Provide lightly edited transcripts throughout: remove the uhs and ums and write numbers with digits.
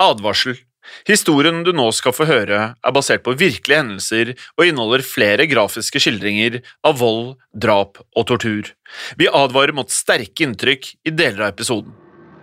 Advarsel. Historien du nå skal få høre basert på virkelige hendelser og inneholder flere grafiske skildringer av vold, drap og tortur. Vi advarer mot sterke inntrykk i deler av episoden.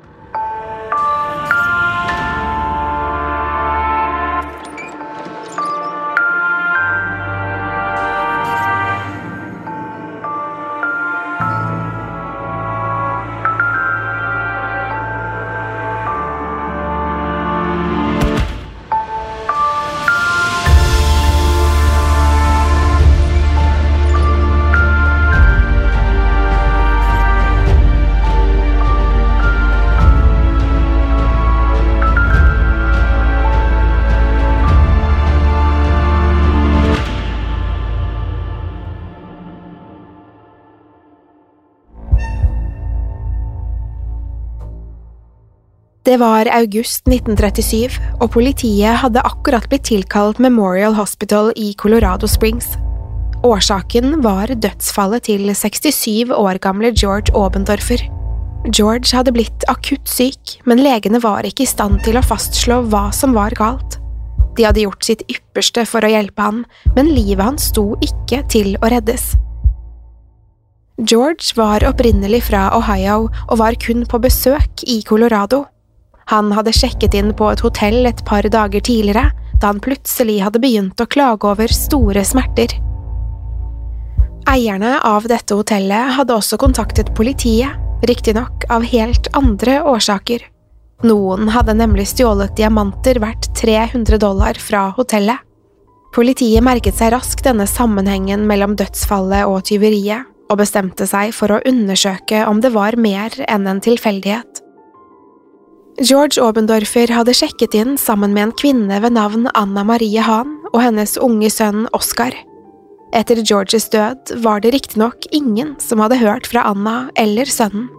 Det var august 1937, og politiet hadde akkurat blitt tilkalt Memorial Hospital i Colorado Springs. Årsaken var dødsfallet til 67 år gamle George Obendorfer. George hadde blitt akutt syk, men legene var ikke i stand til å fastslå hva som var galt. De hadde gjort sitt ypperste for å hjelpe han, men livet hans sto ikke til å reddes. George var opprinnelig fra Ohio og var kun på besøk i Colorado. Han hadde sjekket inn på et hotell et par dager tidligere, da han plutselig hadde begynt å klage over store smerter. Eierne av dette hotellet hadde også kontaktet politiet, riktignok av helt andre årsaker. Noen hadde nemlig stjålet diamanter verdt $300 fra hotellet. Politiet merket seg raskt denne sammenhengen mellom dødsfallet og tyveriet, og bestemte seg for å undersøke om det var mer enn en tilfeldighet. George Obendorfer hadde sjekket inn sammen med en kvinne ved navn Anna Marie Hahn og hennes unge sønn Oscar. Etter Georges død var det riktignok ingen som hadde hørt fra Anna eller sønnen.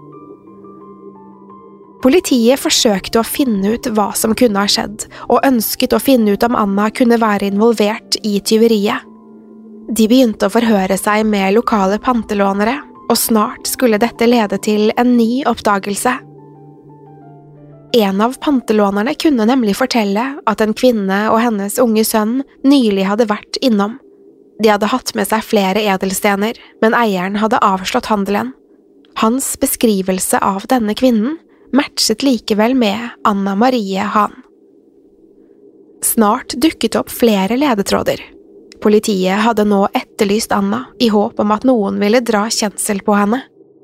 Politiet forsøkte å finne ut hva som kunne ha skjedd, og ønsket å finne ut om Anna kunne være involvert i tyveriet. De begynte å forhøre seg med lokale pantelånere, og snart skulle dette lede til en ny oppdagelse. En av pantelånerne kunne nemlig fortelle at en kvinne og hennes unge sønn nylig hadde vært innom. De hadde hatt med seg flere edelstener, men eieren hadde avslått handelen. Hans beskrivelse av denne kvinnen matchet likevel med Anna Marie Hahn. Snart dukket opp flere ledetråder. Politiet hadde nå etterlyst Anna i håp om at noen ville dra kjensel på henne.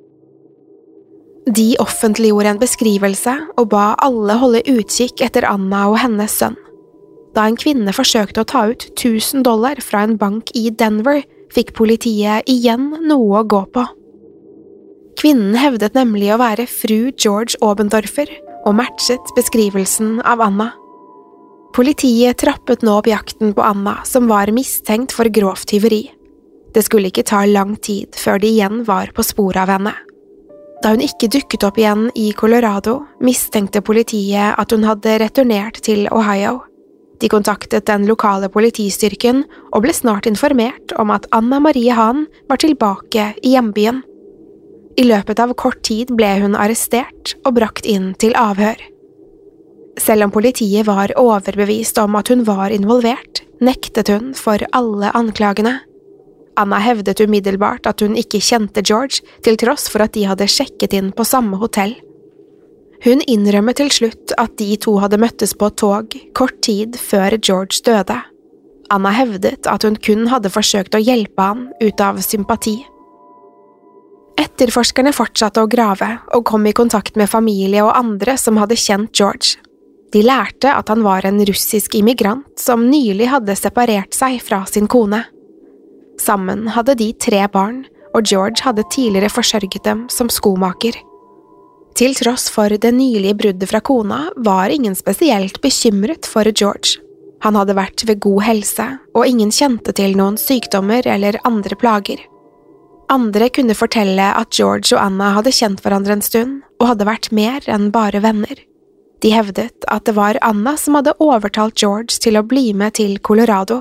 De offentliggjorde en beskrivelse og ba alle holde utkikk etter Anna og hennes sønn. Da en kvinne forsøkte å ta ut $1000 fra en bank i Denver, fikk politiet igjen noe å gå på. Kvinnen hevdet nemlig å være fru George Obendorfer og matchet beskrivelsen av Anna. Politiet trappet nå opp jakten på Anna, som var mistenkt for grovt tyveri. Det skulle ikke ta lang tid før de igjen var på sporet av henne. Da hun ikke dukket opp igjen i Colorado, mistenkte politiet at hun hadde returnert til Ohio. De kontaktet den lokale politistyrken og ble snart informert om at Anna Marie Hahn var tilbake i hjembyen. I løpet av kort tid ble hun arrestert og brakt inn til avhør. Selv om politiet var overbevist om at hun var involvert, nektet hun for alle anklagene. Anna hevdet umiddelbart at hun ikke kjente George, til tross for at de hadde sjekket inn på samme hotell. Hun innrømmet til slutt at de to hadde møttes på et tog kort tid før George døde. Anna hevdet at hun kun hadde forsøkt å hjelpe han ut av sympati. Etterforskerne fortsatte å grave og kom i kontakt med familie og andre som hadde kjent George. De lærte at han var en russisk immigrant som nylig hadde separert seg fra sin kone. Sammen hadde de 3 barn, og George hadde tidligere forsørget dem som skomaker. Til tross for det nylige bruddet fra kona var ingen spesielt bekymret for George. Han hadde vært ved god helse, og ingen kjente til noen sykdommer eller andre plager. Andre kunne fortelle at George og Anna hadde kjent hverandre en stund, og hadde vært mer enn bare venner. De hevdet at det var Anna som hadde overtalt George til å bli med til Colorado.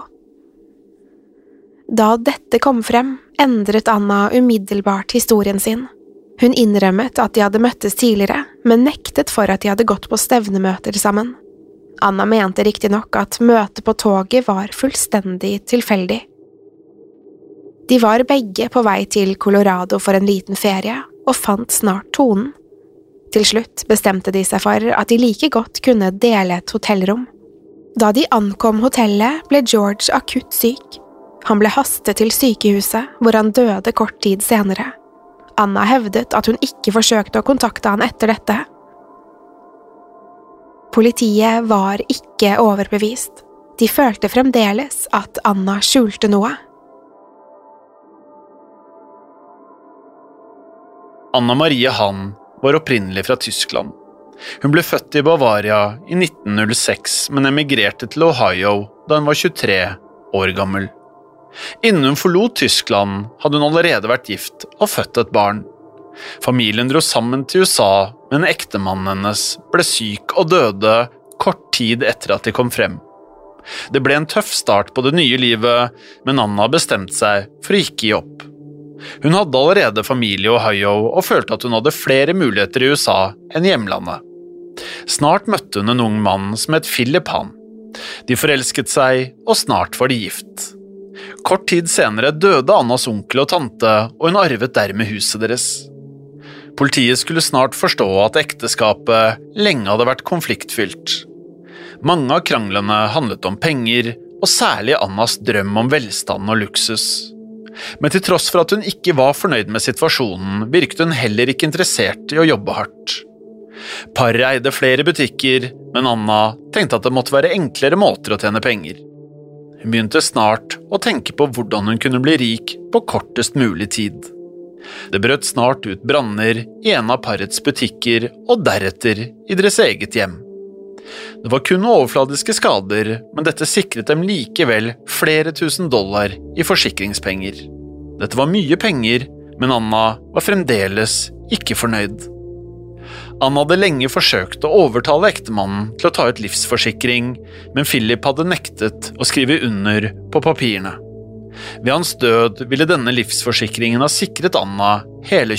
Da dette kom frem, endret Anna umiddelbart historien sin. Hun innrømmet at de hadde møttes tidligere, men nektet for at de hadde gått på stevnemøter sammen. Anna mente riktig nok at møtet på toget var fullstendig tilfeldig. De var begge på vei til Colorado for en liten ferie, og fant snart tonen. Til slutt bestemte de seg for at de like godt kunne dele et hotellrom. Da de ankom hotellet, ble George akutt syk. Han ble hastet til sykehuset, hvor han døde kort tid senere. Anna hevdet at hun ikke forsøkte å kontakte han etter dette. Politiet var ikke overbevist. De følte fremdeles at Anna skjulte noe. Anna Marie Hahn var opprinnelig fra Tyskland. Hun ble født i Bavaria i 1906, men emigrerte til Ohio da hun var 23 år gammel. Innen hun forlot Tyskland, hadde hun allerede vært gift og født et barn. Familien dro sammen til USA, men ektemannen hennes ble syk og døde kort tid etter at de kom frem. Det ble en tøff start på det nye livet, men Anna bestemte seg for å ikke gi opp. Hun hadde allerede familie i Ohio og følte at hun hadde flere muligheter i USA enn hjemlandet. Snart møtte hun en ung mann som het Philip Hahn. De forelsket seg, og snart var de gift. Kort tid senere døde Annas onkel og tante, og hun arvet dermed huset deres. Politiet skulle snart forstå at ekteskapet lenge hadde vært konfliktfylt. Mange av kranglene handlet om penger, og særlig Annas drøm om velstand og luksus. Men til tross for at hun ikke var fornøyd med situasjonen, virket hun heller ikke interessert i å jobbe hardt. Paret eide flere butikker, men Anna tenkte at det måtte være enklere måter å tjene penger. Hun begynte snart å tenke på hvordan hun kunne bli rik på kortest mulig tid. Det brøt snart ut branner i en av parets butikker og deretter i deres eget hjem. Det var kun overfladiske skader, men dette sikret dem likevel flere $1000 i forsikringspenger. Dette var mye penger, men Anna var fremdeles ikke fornøyd. Anna hadde lenge forsøkt å overtale ektemannen til å ta ut livsforsikring, men Philip hadde nektet å skrive under på papirene. Ved hans død ville denne livsforsikringen ha sikret Anna hele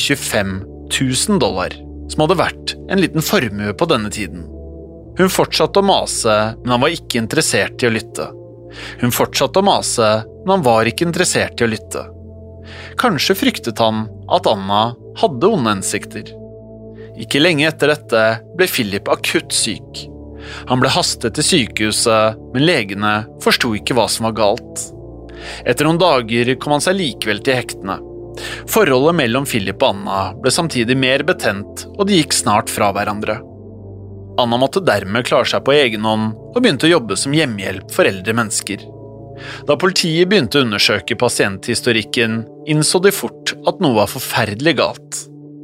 $25,000, som hadde vært en liten formue på denne tiden. Hun fortsatte å mase, men han var ikke interessert i å lytte. Hun fortsatte å mase, men han var ikke interessert i å lytte. Kanskje fryktet han at Anna hadde onde hensikter. Ikke lenge etter dette ble Philip akutt syk. Han ble hastet til sykehuset, men legene forstod ikke hva som var galt. Etter noen dager kom han seg likevel til hektene. Forholdet mellom Philip og Anna ble samtidig mer betent, og de gikk snart fra hverandre. Anna måtte dermed klare seg på egen hånd og begynte å jobbe som hjemmehjelp for eldre mennesker. Da politiet begynte å undersøke pasienthistorikken, innså de fort at noe var forferdelig galt.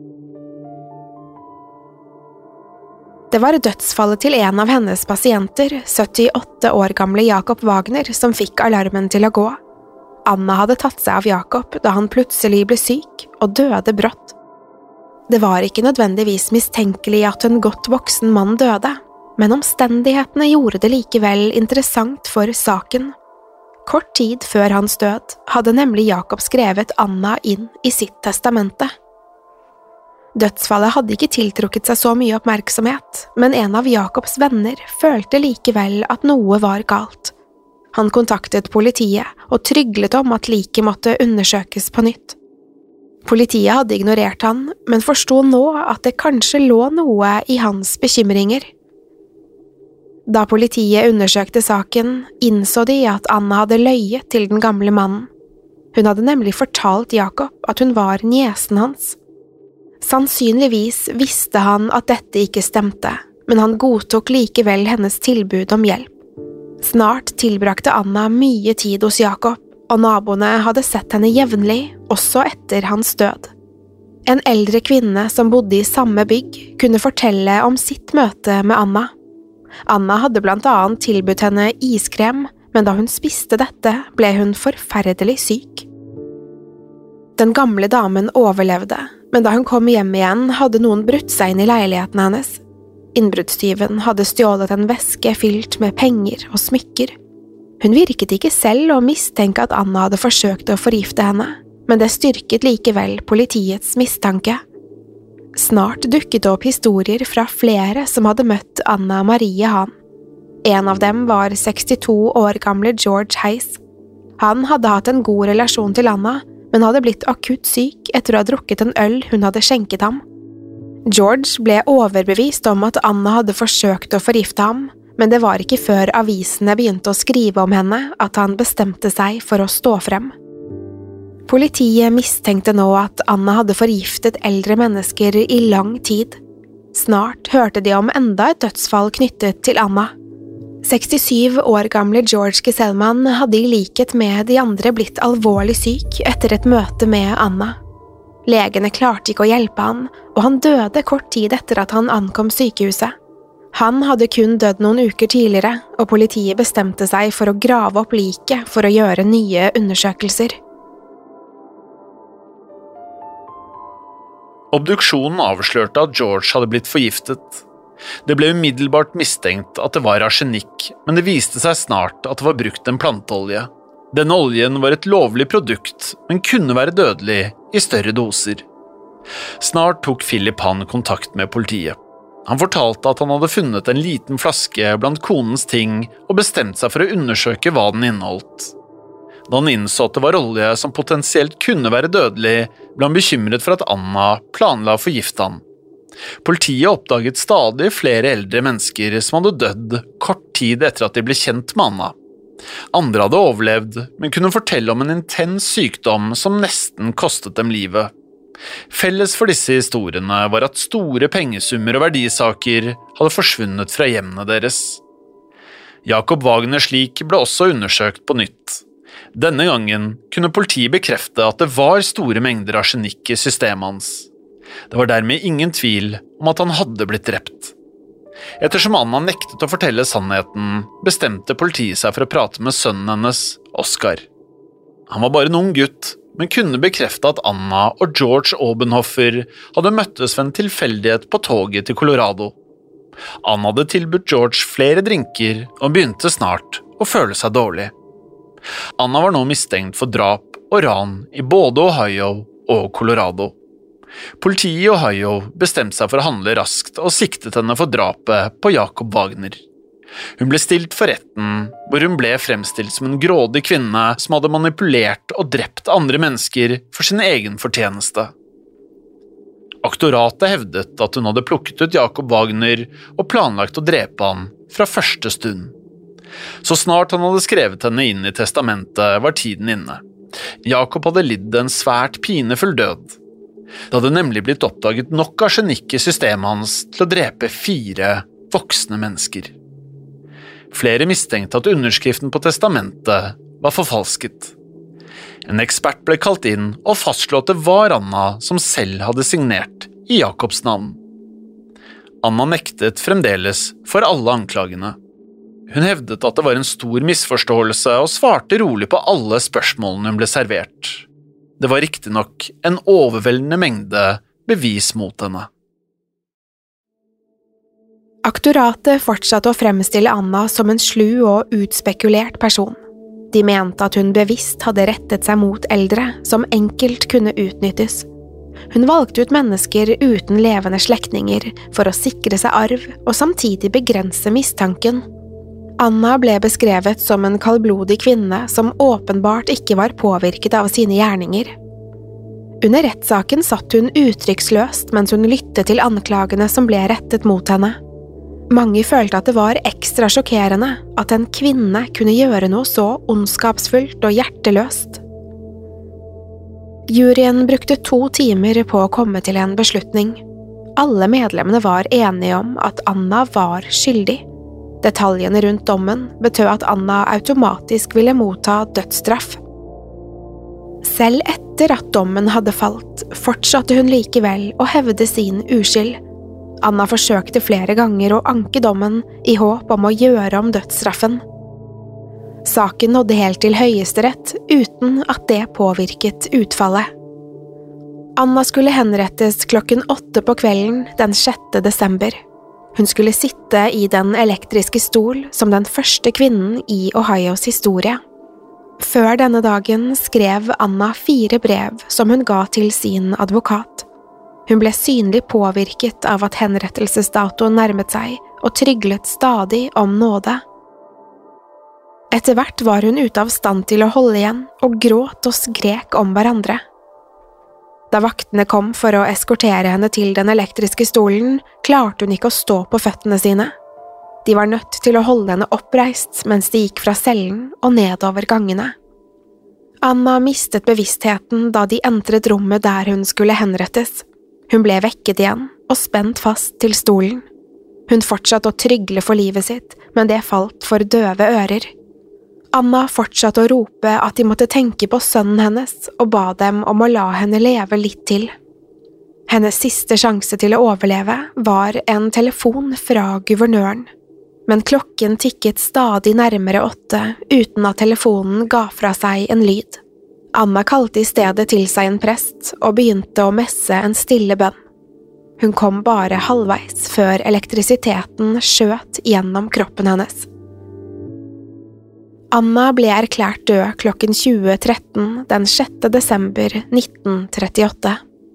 Det var dødsfallet til en av hennes pasienter, 78 år gamle Jakob Wagner, som fikk alarmen til å gå. Anna hadde tatt seg av Jakob da han plutselig ble syk og døde brått. Det var ikke nødvendigvis mistenkelig at en godt voksen mann døde, men omstendighetene gjorde det likevel interessant for saken. Kort tid før hans død hadde nemlig Jakob skrevet Anna inn i sitt testamente. Dødsfallet hadde ikke tiltrukket seg så mye oppmerksomhet, men en av Jakobs venner følte likevel at noe var galt. Han kontaktet politiet og tryglet om at liket måtte undersøkes på nytt. Politiet hadde ignorert han, men forstod nå at det kanskje lå noe i hans bekymringer. Da politiet undersøkte saken, innså de at Anna hadde løyet til den gamle mannen. Hun hadde nemlig fortalt Jakob at hun var niesen hans. Sannsynligvis visste han at dette ikke stemte, men han godtok likevel hennes tilbud om hjelp. Snart tilbrakte Anna mye tid hos Jakob, og naboene hadde sett henne jevnlig, også etter hans død. En eldre kvinne som bodde i samme bygg kunne fortelle om sitt møte med Anna. Anna hadde blant annet tilbudt henne iskrem, men da hun spiste dette, ble hun forferdelig syk. Den gamle damen overlevde, men da hun kom hjem igjen, hadde noen brutt seg inn i leiligheten hennes. Innbruddstyven hadde stjålet en veske fylt med penger og smykker. Hun virket ikke selv å mistenke at Anna hadde forsøkt å forgifte henne, men det styrket likevel politiets mistanke. Snart dukket det opp historier fra flere som hadde møtt Anna Marie Hahn. En av dem var 62 år gamle George Hayes. Han hadde hatt en god relasjon til Anna, men hadde blitt akutt syk etter å ha drukket en øl hun hadde skjenket ham. George ble overbevist om at Anna hadde forsøkt å forgifte ham, men det var ikke før avisene begynte å skrive om henne at han bestemte seg for å stå frem. Politiet mistenkte nå at Anna hadde forgiftet eldre mennesker i lang tid. Snart hørte de om enda et dødsfall knyttet til Anna. 67 år gamle George Gesellman hadde i likhet med de andre blitt alvorlig syk etter et møte med Anna. Legene klarte ikke å hjelpe han, og han døde kort tid etter at han ankom sykehuset. Han hadde kun dødd noen uker tidligere, og politiet bestemte seg for å grave opp liket for å gjøre nye undersøkelser. Obduksjonen avslørte at George hadde blitt forgiftet. Det ble umiddelbart mistenkt at det var arsenikk, men det viste seg snart at det var brukt en planteolje. Denne oljen var et lovlig produkt, men kunne være dødelig i større doser. Snart tok Philip Hahn kontakt med politiet. Han fortalte at han hadde funnet en liten flaske blant konens ting og bestemte seg for å undersøke hva den inneholdt. Da han innså at det var olje som potensielt kunne være dødelig, ble han bekymret for at Anna planla å forgifte han. Politiet oppdaget stadig flere eldre mennesker som hadde dødd kort tid etter at de ble kjent med Anna. Andre hadde overlevd, men kunne fortelle om en intens sykdom som nesten kostet dem livet. Felles for disse historiene var at store pengesummer og verdisaker hadde forsvunnet fra hjemmene deres. Jakob Wagners lik ble også undersøkt på nytt. Denne gangen kunne politiet bekrefte at det var store mengder arsenikk i systemet hans. Det var dermed ingen tvil om at han hadde blitt drept. Ettersom Anna nektet å fortelle sannheten, bestemte politiet seg for å prate med sønnen hennes, Oscar. Han var bare en ung gutt, men kunne bekrefte at Anna og George Obenhoffer hadde møttes ved en tilfeldighet på toget til Colorado. Anna hadde tilbudt George flere drinker og begynte snart å føle seg dårlig. Anna var nå mistenkt for drap og ran i både Ohio og Colorado. Politiet i Ohio bestemte seg for å handle raskt og siktet henne for drapet på Jakob Wagner. Hun ble stilt for retten, hvor hun ble fremstilt som en grådig kvinne som hadde manipulert og drept andre mennesker for sin egen fortjeneste. Aktoratet hevdet at hun hadde plukket ut Jakob Wagner og planlagt å drepe han fra første stund. Så snart han hadde skrevet henne inn i testamentet, var tiden inne. Jakob hadde lidd en svært pinefull død. Det hadde nemlig blitt oppdaget nok arsenikk i systemet hans til å drepe 4 voksne mennesker. Flere mistenkte at underskriften på testamentet var forfalsket. En ekspert ble kalt inn og fastslo at det var Anna som selv hadde signert i Jakobs navn. Anna nektet fremdeles for alle anklagene. Hun hevdet at det var en stor misforståelse og svarte rolig på alle spørsmålene hun ble servert. Det var riktignok en overveldende mengde bevis mot henne. Aktoratet fortsatte å fremstille Anna som en slu og utspekulert person. De mente at hun bevisst hadde rettet seg mot eldre som enkelt kunne utnyttes. Hun valgte ut mennesker uten levende slektninger for å sikre seg arv og samtidig begrense mistanken. Anna ble beskrevet som en kaldblodig kvinne som åpenbart ikke var påvirket av sine gjerninger. Under rettssaken satt hun uttrykksløst mens hun lyttet til anklagene som ble rettet mot henne. Mange følte at det var ekstra sjokkerende at en kvinne kunne gjøre noe så ondskapsfullt og hjerteløst. Juryen brukte 2 timer på å komme til en beslutning. Alle medlemmene var enige om at Anna var skyldig. Detaljene rundt dommen betød at Anna automatisk ville motta dødsstraff. Selv etter at dommen hadde falt, fortsatte hun likevel å hevde sin uskyld. Anna forsøkte flere ganger å anke dommen i håp om å gjøre om dødsstraffen. Saken nådde helt til Høyesterett uten at det påvirket utfallet. Anna skulle henrettes 8:00 på kvelden den 6. desember. Hun skulle sitte i den elektriske stol som den første kvinnen i Ohios historie. Før denne dagen skrev Anna 4 brev som hun ga til sin advokat. Hun ble synlig påvirket av at henrettelsesdatoen nærmet seg og tryglet stadig om nåde. Etter hvert var hun ute av stand til å holde igjen, og gråt og skrek om hverandre. Da vaktene kom for å eskortere henne til den elektriske stolen, klarte hun ikke å stå på føttene sine. De var nødt til å holde henne oppreist mens de gikk fra cellen og nedover gangene. Anna mistet bevisstheten da de entret rommet der hun skulle henrettes. Hun ble vekket igjen og spent fast til stolen. Hun fortsatte å trygle for livet sitt, men det falt for døve ører. Anna fortsatte å rope at de måtte tenke på sønnen hennes og ba dem om å la henne leve litt til. Hennes siste sjanse til å overleve var en telefon fra guvernøren, men klokken tikket stadig nærmere 8 uten at telefonen ga fra seg en lyd. Anna kalte i stedet til seg en prest og begynte å messe en stille bønn. Hun kom bare halvveis før elektrisiteten skjøt gjennom kroppen hennes. Anna ble erklært død klokken 20:13 den 6. desember 1938.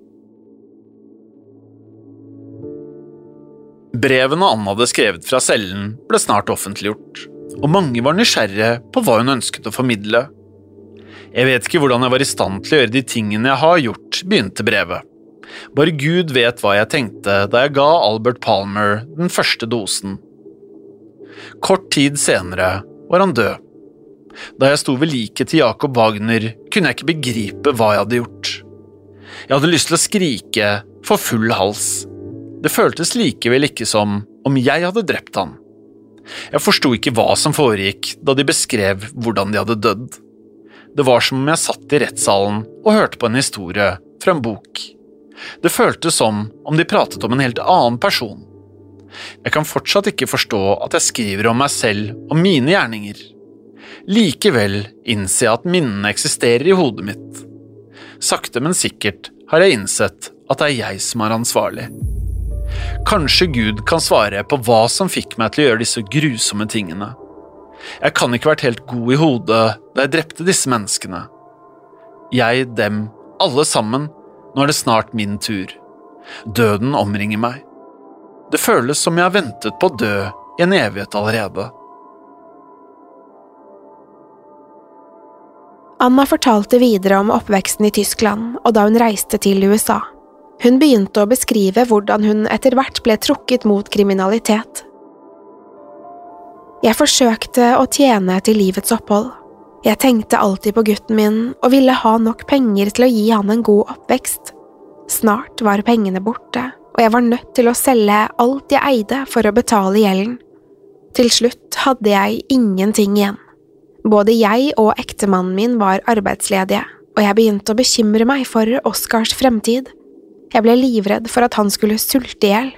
Brevene Anna hadde skrevet fra cellen ble snart offentliggjort, og mange var nysgjerrige på hva hun ønsket å formidle. Jeg vet ikke hvordan jeg var i stand til å gjøre de tingene jeg har gjort, begynte brevet. Bare Gud vet hva jeg tenkte da jeg ga Albert Palmer den første dosen. Kort tid senere var han død. Da jeg sto ved liket til Jakob Wagner, kunne jeg ikke begripe hva jeg hadde gjort. Jeg hadde lyst til å skrike for full hals. Det føltes likevel ikke som om jeg hadde drept han. Jeg forstod ikke hva som foregikk da de beskrev hvordan de hadde dødd. Det var som om jeg satt i rettssalen og hørte på en historie fra en bok. Det føltes som om de pratet om en helt annen person. Jeg kan fortsatt ikke forstå at jeg skriver om meg selv og mine gjerninger. Likevel innser jeg at minnene eksisterer i hodet mitt. Sakte, men sikkert har jeg innsett at det er jeg som er ansvarlig. Kanskje Gud kan svare på hva som fikk meg til å gjøre disse grusomme tingene. Jeg kan ikke vært helt god i hodet da jeg drepte disse menneskene. Jeg, dem, alle sammen, nå er det snart min tur. Døden omringer meg. Det føles som jeg har ventet på å dø i en evighet allerede. Anna fortalte videre om oppveksten i Tyskland og da hun reiste til USA. Hun begynte å beskrive hvordan hun etter hvert ble trukket mot kriminalitet. Jeg forsøkte å tjene til livets opphold. Jeg tenkte alltid på gutten min og ville ha nok penger til å gi han en god oppvekst. Snart var pengene borte, og jeg var nødt til å selge alt jeg eide for å betale gjelden. Til slutt hadde jeg ingenting igjen. Både jeg og ektemannen min var arbeidsledige, og jeg begynte å bekymre meg for Oskars fremtid. Jeg ble livredd for at han skulle sulte ihjel.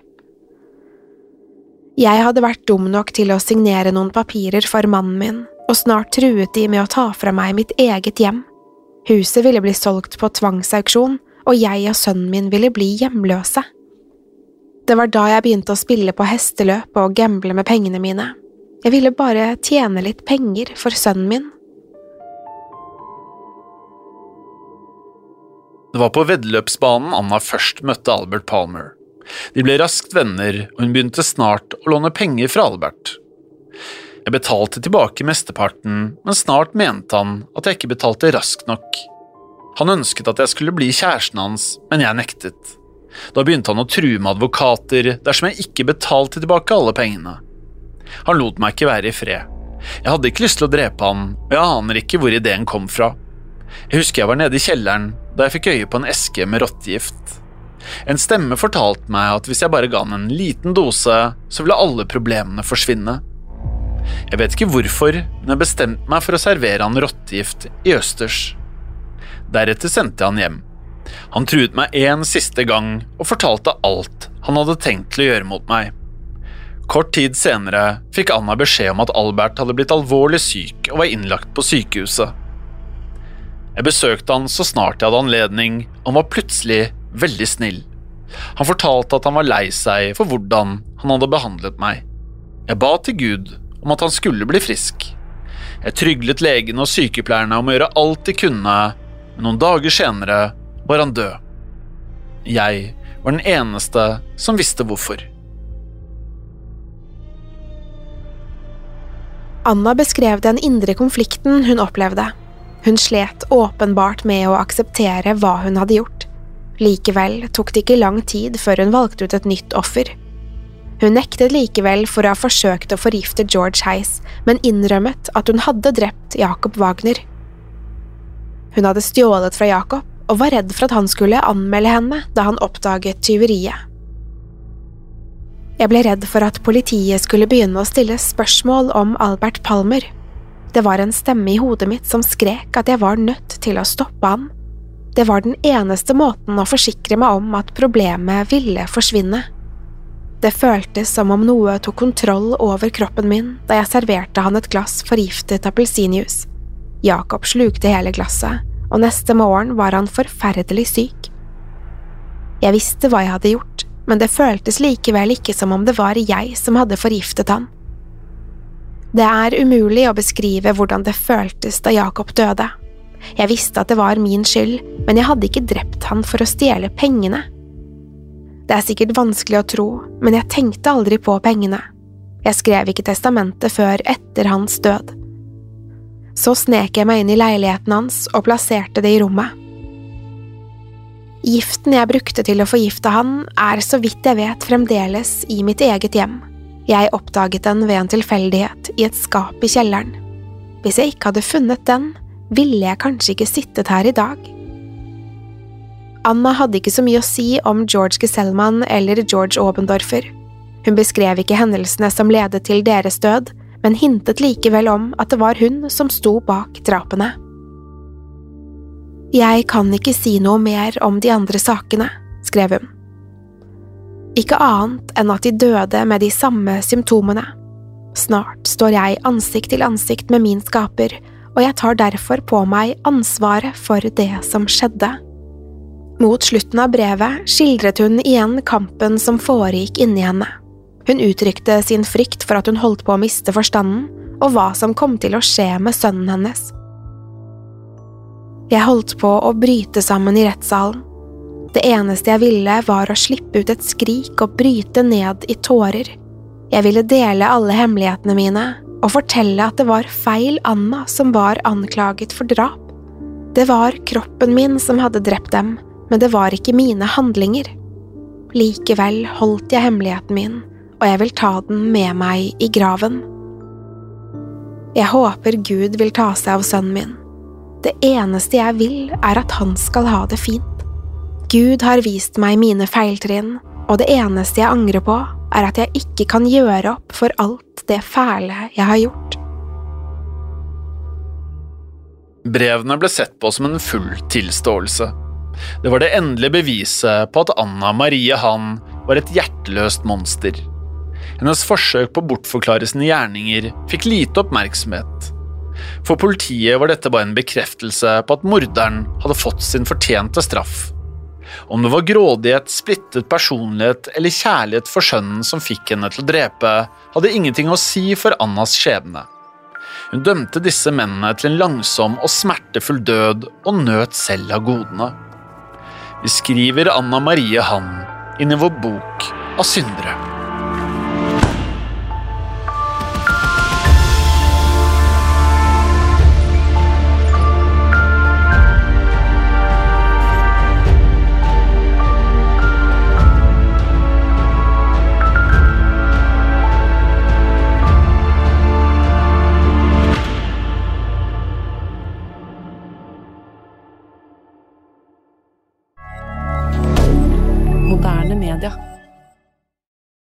Jeg hadde vært dum nok til å signere noen papirer for mannen min, og snart truet de med å ta fra meg mitt eget hjem. Huset ville bli solgt på tvangsauksjon, og jeg og sønnen min ville bli hjemløse. Det var da jeg begynte å spille på hesteløp og gamble med pengene mine. Jeg ville bare tjene litt penger for sønnen min. Det var på veddeløpsbanen Anna først møtte Albert Palmer. De ble raskt venner, og hun begynte snart å låne penger fra Albert. Jeg betalte tilbake mesteparten, men snart mente han at jeg ikke betalte raskt nok. Han ønsket at jeg skulle bli kjæresten hans, men jeg nektet. Da begynte han å true med advokater dersom jeg ikke betalte tilbake alle pengene. Han lot meg ikke være i fred. Jeg hadde ikke lyst til å drepe han, og jeg aner ikke hvor ideen kom fra. Jeg husker jeg var nede i kjelleren da jeg fikk øye på en eske med rottegift. En stemme fortalte meg at hvis jeg bare ga han en liten dose, så ville alle problemene forsvinne. Jeg vet ikke hvorfor, men jeg bestemte meg for å servere han rottegift i østers. Deretter sendte jeg han hjem. Han truet meg en siste gang og fortalte alt han hadde tenkt til å gjøre mot meg. Kort tid senere fikk Anna beskjed om at Albert hadde blitt alvorlig syk og var innlagt på sykehuset. Jeg besøkte han så snart jeg hadde anledning, og han var plutselig veldig snill. Han fortalte at han var lei seg for hvordan han hadde behandlet meg. Jeg ba til Gud om at han skulle bli frisk. Jeg tryglet legen og sykepleierne om å gjøre alt de kunne, men noen dager senere var han død. Jeg var den eneste som visste hvorfor. Anna beskrev den indre konflikten hun opplevde. Hun slet åpenbart med å akseptere hva hun hadde gjort. Likevel tok det ikke lang tid før hun valgte ut et nytt offer. Hun nektet likevel for å ha forsøkt å forgifte George Heiss, men innrømmet at hun hadde drept Jacob Wagner. Hun hadde stjålet fra Jacob og var redd for at han skulle anmelde henne da han oppdaget tyveriet. Jeg ble redd for at politiet skulle begynne å stille spørsmål om Albert Palmer. Det var en stemme i hodet mitt som skrek at jeg var nødt til å stoppe han. Det var den eneste måten å forsikre meg om at problemet ville forsvinne. Det føltes som om noe tok kontroll over kroppen min da jeg serverte han et glass forgiftet appelsinjuice. Jacob slukte hele glasset, og neste morgen var han forferdelig syk. Jeg visste hva jeg hadde gjort, men det føltes likevel ikke som om det var jeg som hadde forgiftet han. Det er umulig å beskrive hvordan det føltes da Jacob døde. Jeg visste at det var min skyld, men jeg hadde ikke drept han for å stjele pengene. Det er sikkert vanskelig å tro, men jeg tenkte aldri på pengene. Jeg skrev ikke testamentet før etter hans død. Så snek jeg meg inn i leiligheten hans og plasserte det i rommet. Giften jeg brukte til å forgifte han er så vidt jeg vet fremdeles i mitt eget hjem. Jeg oppdaget den ved en tilfeldighet i et skap i kjelleren. Hvis jeg ikke hadde funnet den, ville jeg kanskje ikke sittet her i dag. Anna hadde ikke så mye å si om George Gesellman eller George Obendorfer. Hun beskrev ikke hendelsene som ledet til deres død, men hintet likevel om at det var hun som sto bak drapene. Jeg kan ikke si noe mer om de andre sakene, skrev hun. Ikke annet enn at de døde med de samme symptomene. Snart står jeg ansikt til ansikt med min skaper, og jeg tar derfor på meg ansvaret for det som skjedde. Mot slutten av brevet skildret hun igjen kampen som foregikk inni henne. Hun uttrykte sin frykt for at hun holdt på å miste forstanden, og hva som kom til å skje med sønnen hennes. Jeg holdt på å bryte sammen i rettssalen. Det eneste jeg ville var å slippe ut et skrik og bryte ned i tårer. Jeg ville dele alle hemmelighetene mine og fortelle at det var feil Anna som var anklaget for drap. Det var kroppen min som hadde drept dem, men det var ikke mine handlinger. Likevel holdt jeg hemmeligheten min, og jeg vil ta den med meg i graven. Jeg håper Gud vil ta seg av sønnen min. Det eneste jeg vil er at han skal ha det fint. Gud har vist meg mine feiltrinn, og det eneste jeg angrer på er at jeg ikke kan gjøre opp for alt det fæle jeg har gjort. Brevene ble sett på som en full tilståelse. Det var det endelige beviset på at Anna Marie Hahn var et hjerteløst monster. Hennes forsøk på å bortforklare sine gjerninger fikk lite oppmerksomhet. For politiet var dette bare en bekreftelse på at morderen hadde fått sin fortjente straff. Om det var grådighet, splittet personlighet eller kjærlighet for sønnen som fikk henne til å drepe, hadde ingenting å si for Annas skjebne. Hun dømte disse mennene til en langsom og smertefull død og nøt selv av godene. Vi skriver Anna Marie Hahn inn i vår bok av syndere. Moderne media.